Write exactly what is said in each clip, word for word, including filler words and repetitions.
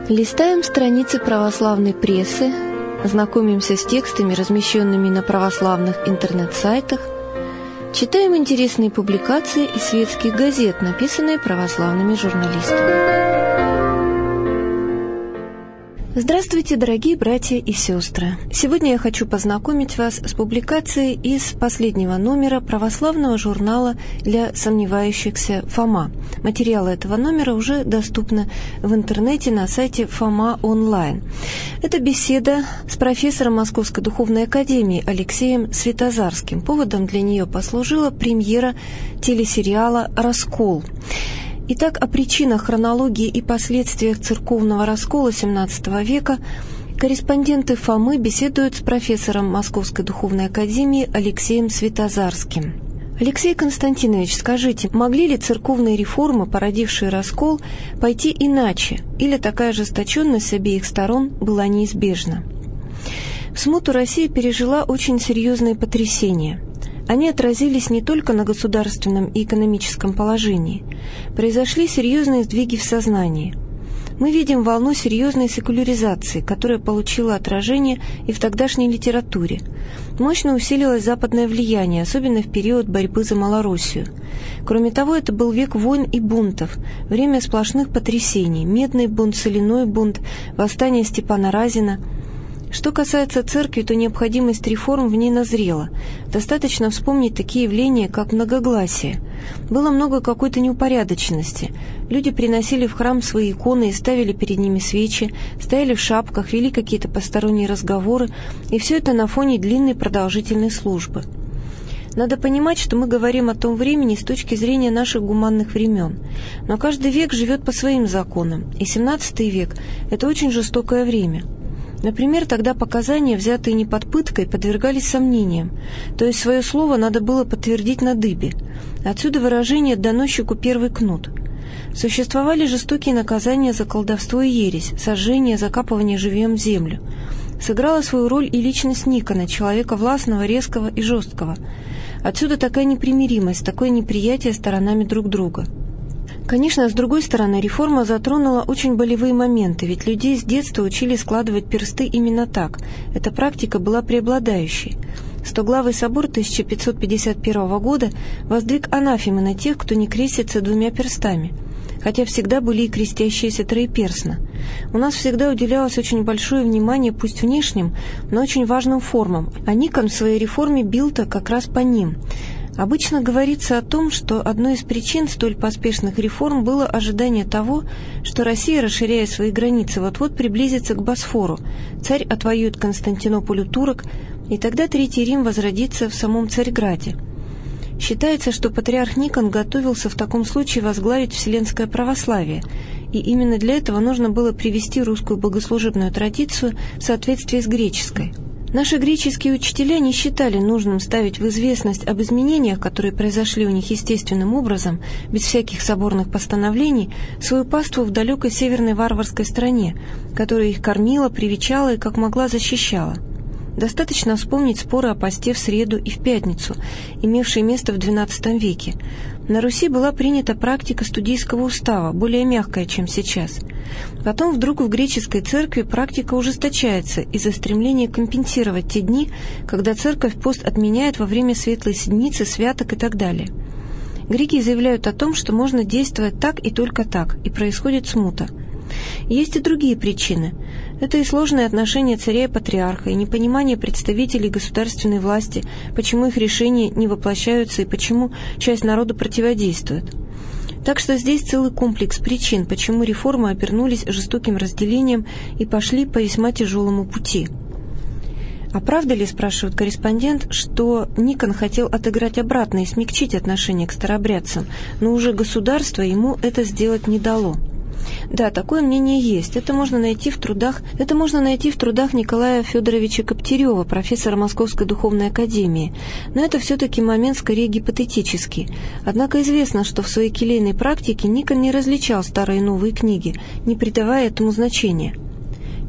Листаем страницы православной прессы, знакомимся с текстами, размещенными на православных интернет-сайтах, читаем интересные публикации из светских газет, написанные православными журналистами. Здравствуйте, дорогие братья и сестры! Сегодня я хочу познакомить вас с публикацией из последнего номера православного журнала для сомневающихся «Фома». Материалы этого номера уже доступны в интернете на сайте Фома онлайн. Это беседа с профессором Московской духовной академии Алексеем Святозарским. Поводом для нее послужила премьера телесериала «Раскол». Итак, о причинах, хронологии и последствиях церковного раскола семнадцатого века корреспонденты Фомы беседуют с профессором Московской духовной академии Алексеем Святозарским. Алексей Константинович, скажите, могли ли церковные реформы, породившие раскол, пойти иначе, или такая ожесточенность с обеих сторон была неизбежна? В смуту Россия пережила очень серьезные потрясения. Они отразились не только на государственном и экономическом положении. Произошли серьезные сдвиги в сознании. Мы видим волну серьезной секуляризации, которая получила отражение и в тогдашней литературе. Мощно усилилось западное влияние, особенно в период борьбы за Малороссию. Кроме того, это был век войн и бунтов, время сплошных потрясений, медный бунт, соляной бунт, восстание Степана Разина. Что касается церкви, то необходимость реформ в ней назрела. Достаточно вспомнить такие явления, как многогласие. Было много какой-то неупорядоченности. Люди приносили в храм свои иконы и ставили перед ними свечи, стояли в шапках, вели какие-то посторонние разговоры, и все это на фоне длинной продолжительной службы. Надо понимать, что мы говорим о том времени с точки зрения наших гуманных времен. Но каждый век живет по своим законам, и семнадцатый век – это очень жестокое время. Например, тогда показания, взятые не под пыткой, подвергались сомнениям, то есть свое слово надо было подтвердить на дыбе. Отсюда выражение «доносчику первый кнут». Существовали жестокие наказания за колдовство и ересь, сожжение, закапывание живьем в землю. Сыграла свою роль и личность Никона, человека властного, резкого и жесткого. Отсюда такая непримиримость, такое неприятие сторонами друг друга. Конечно, с другой стороны, реформа затронула очень болевые моменты, ведь людей с детства учили складывать персты именно так. Эта практика была преобладающей. Стоглавый собор тысяча пятьсот пятьдесят первого года воздвиг анафемы на тех, кто не крестится двумя перстами, хотя всегда были и крестящиеся троеперстно. У нас всегда уделялось очень большое внимание, пусть внешним, но очень важным формам, а Никон в своей реформе бил-то как раз по ним. Обычно говорится о том, что одной из причин столь поспешных реформ было ожидание того, что Россия, расширяя свои границы, вот-вот приблизится к Босфору, царь отвоюет Константинополь у турок, и тогда Третий Рим возродится в самом Царьграде. Считается, что патриарх Никон готовился в таком случае возглавить вселенское православие, и именно для этого нужно было привести русскую богослужебную традицию в соответствии с греческой. Наши греческие учителя не считали нужным ставить в известность об изменениях, которые произошли у них естественным образом, без всяких соборных постановлений, свою паству в далекой северной варварской стране, которая их кормила, привечала и как могла защищала. Достаточно вспомнить споры о посте в среду и в пятницу, имевшие место в двенадцатом веке. На Руси была принята практика студийского устава, более мягкая, чем сейчас. Потом вдруг в греческой церкви практика ужесточается из-за стремления компенсировать те дни, когда церковь пост отменяет во время Светлой Седмицы, святок и так далее. Греки заявляют о том, что можно действовать так и только так, и происходит смута. Есть и другие причины. Это и сложные отношения царя и патриарха, и непонимание представителей государственной власти, почему их решения не воплощаются и почему часть народа противодействует. Так что здесь целый комплекс причин, почему реформы обернулись жестоким разделением и пошли по весьма тяжелому пути. А правда ли, спрашивает корреспондент, что Никон хотел отыграть обратно и смягчить отношение к старообрядцам, но уже государство ему это сделать не дало? Да, такое мнение есть. Это можно найти в трудах, это можно найти в трудах Николая Федоровича Коптерева, профессора Московской духовной академии. Но это все-таки момент скорее гипотетический. Однако известно, что в своей келейной практике Никон не различал старые и новые книги, не придавая этому значения.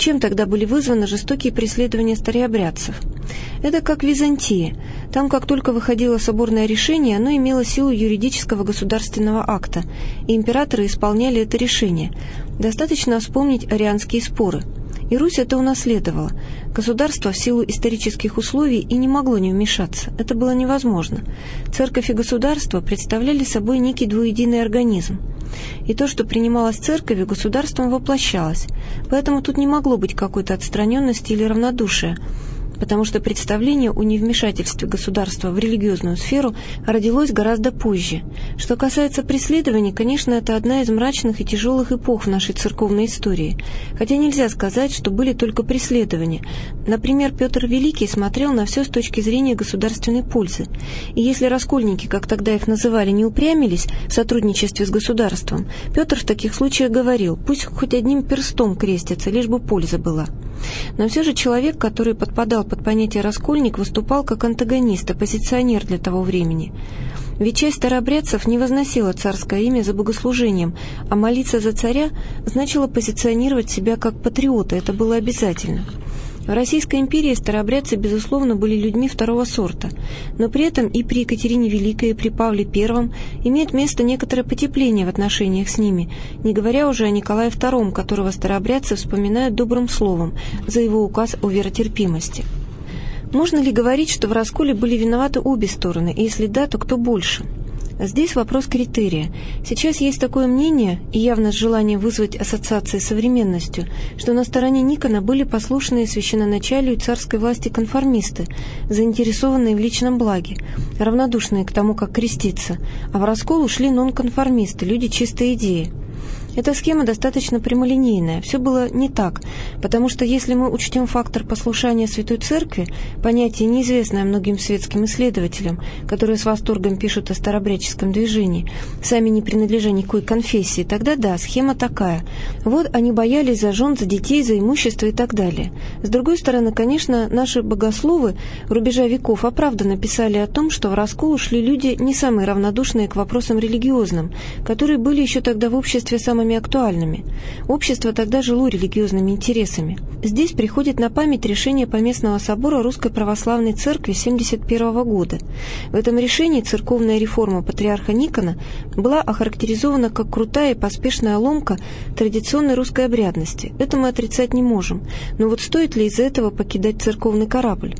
Чем тогда были вызваны жестокие преследования старообрядцев? Это как Византия. Там, как только выходило соборное решение, оно имело силу юридического государственного акта, и императоры исполняли это решение. Достаточно вспомнить арианские споры. И Русь это унаследовала. Государство в силу исторических условий и не могло не вмешаться. Это было невозможно. Церковь и государство представляли собой некий двуединый организм. И то, что принималось церковью, государством воплощалось. Поэтому тут не могло быть какой-то отстраненности или равнодушия, потому что представление о невмешательстве государства в религиозную сферу родилось гораздо позже. Что касается преследований, конечно, это одна из мрачных и тяжелых эпох в нашей церковной истории. Хотя нельзя сказать, что были только преследования. Например, Петр Великий смотрел на все с точки зрения государственной пользы. И если раскольники, как тогда их называли, не упрямились в сотрудничестве с государством, Петр в таких случаях говорил: пусть хоть одним перстом крестятся, лишь бы польза была. Но все же человек, который подпадал под понятие «раскольник», выступал как антагонист, оппозиционер для того времени. Ведь часть старообрядцев не возносила царское имя за богослужением, а молиться за царя значило позиционировать себя как патриота, это было обязательно. В Российской империи старообрядцы, безусловно, были людьми второго сорта, но при этом и при Екатерине Великой, и при Павле Первом имеет место некоторое потепление в отношениях с ними, не говоря уже о Николае Втором, которого старообрядцы вспоминают добрым словом за его указ о веротерпимости. Можно ли говорить, что в расколе были виноваты обе стороны, и если да, то кто больше? Здесь вопрос критерия. Сейчас есть такое мнение, и явно с желанием вызвать ассоциации с современностью, что на стороне Никона были послушные священноначалию и царской власти конформисты, заинтересованные в личном благе, равнодушные к тому, как креститься, а в раскол ушли нонконформисты, люди чистой идеи. Эта схема достаточно прямолинейная. Все было не так, потому что если мы учтем фактор послушания Святой Церкви, понятие, неизвестное многим светским исследователям, которые с восторгом пишут о старообрядческом движении, сами не принадлежа никакой конфессии, тогда да, схема такая. Вот они боялись за жен, за детей, за имущество и так далее. С другой стороны, конечно, наши богословы рубежа веков оправданно писали о том, что в раскол ушли люди не самые равнодушные к вопросам религиозным, которые были еще тогда в обществе самыми актуальными. Общество тогда жило религиозными интересами. Здесь приходит на память решение Поместного собора Русской Православной Церкви семьдесят первого года. В этом решении церковная реформа патриарха Никона была охарактеризована как крутая и поспешная ломка традиционной русской обрядности. Это мы отрицать не можем. Но вот стоит ли из-за этого покидать церковный корабль?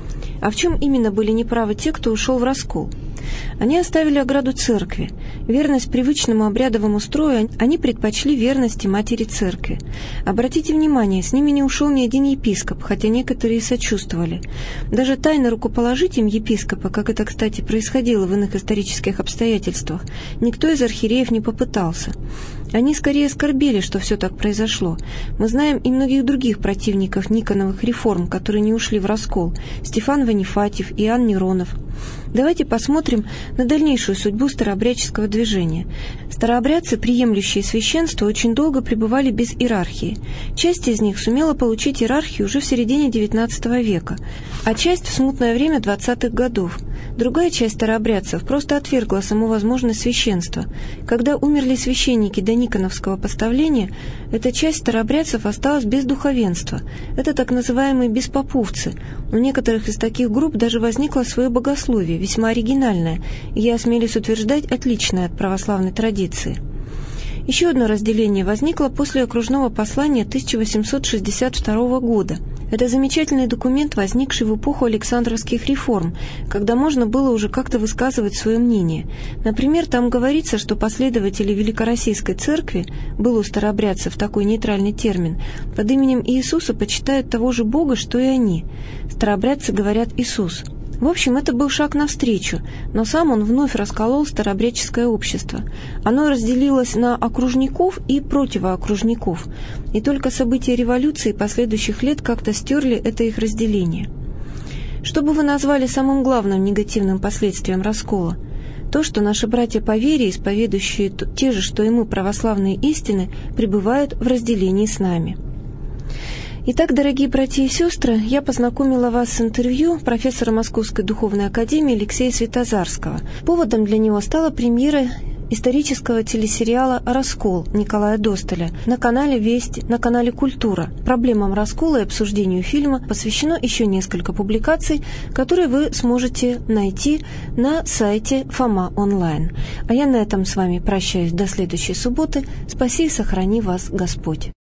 А в чем именно были неправы те, кто ушел в раскол? Они оставили ограду церкви. Верность привычному обрядовому строю они предпочли верности матери церкви. Обратите внимание, с ними не ушел ни один епископ, хотя некоторые сочувствовали. Даже тайно рукоположить им епископа, как это, кстати, происходило в иных исторических обстоятельствах, никто из архиереев не попытался. Они скорее скорбели, что все так произошло. Мы знаем и многих других противников Никоновых реформ, которые не ушли в раскол: Стефан Ванифатьев, Иоанн Неронов. Давайте посмотрим на дальнейшую судьбу старообрядческого движения. Старообрядцы, приемлющие священство, очень долго пребывали без иерархии. Часть из них сумела получить иерархию уже в середине девятнадцатого века, а часть в смутное время двадцатых годов. Другая часть старообрядцев просто отвергла саму возможность священства. Когда умерли священники до никоновского поставления, эта часть старообрядцев осталась без духовенства. Это так называемые беспоповцы. У некоторых из таких групп даже возникло свое богословие, весьма оригинальное, и, я осмелюсь утверждать, отличное от православной традиции. Еще одно разделение возникло после окружного послания тысяча восемьсот шестьдесят второго года. Это замечательный документ, возникший в эпоху Александровских реформ, когда можно было уже как-то высказывать свое мнение. Например, там говорится, что последователи Великороссийской церкви, был у старообрядцев такой нейтральный термин, под именем Иисуса почитают того же Бога, что и они. Старообрядцы говорят «Иисус». В общем, это был шаг навстречу, но сам он вновь расколол старообрядческое общество. Оно разделилось на окружников и противоокружников, и только события революции последующих лет как-то стерли это их разделение. Что бы вы назвали самым главным негативным последствием раскола? То, что наши братья по вере, исповедующие те же, что и мы, православные истины, пребывают в разделении с нами. Итак, дорогие братья и сестры, я познакомила вас с интервью профессора Московской духовной академии Алексея Святозарского. Поводом для него стала премьера исторического телесериала «Раскол» Николая Досталя на канале «Весть», на канале «Культура». Проблемам раскола и обсуждению фильма посвящено еще несколько публикаций, которые вы сможете найти на сайте Фома онлайн. А я на этом с вами прощаюсь до следующей субботы. Спаси и сохрани вас Господь.